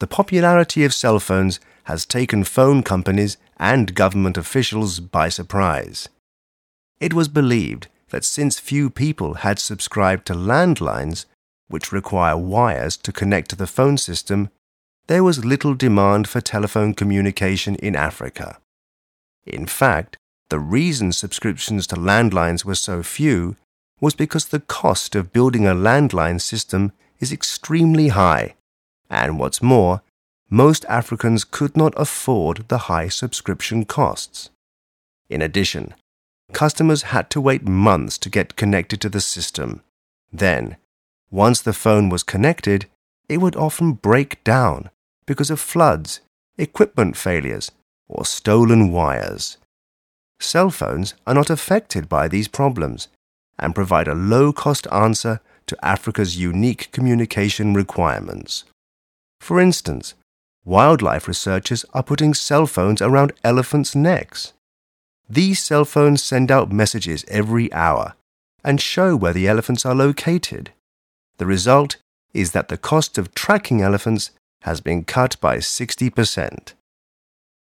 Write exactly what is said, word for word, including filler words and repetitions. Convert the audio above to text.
the popularity of cell phones has taken phone companies and government officials by surprise. It was believed that since few people had subscribed to landlines, which require wires to connect to the phone system, there was little demand for telephone communication in Africa. In fact, the reason subscriptions to landlines were so few was because the cost of building a landline system is extremely high, and what's more, most Africans could not afford the high subscription costs. In addition, customers had to wait months to get connected to the system. Then, once the phone was connected, it would often break down because of floods, equipment failures, or stolen wires. Cell phones are not affected by these problems and provide a low-cost answer to Africa's unique communication requirements. For instance, wildlife researchers are putting cell phones around elephants' necks. These cell phones send out messages every hour and show where the elephants are located. The result is that the cost of tracking elephants has been cut by sixty percent.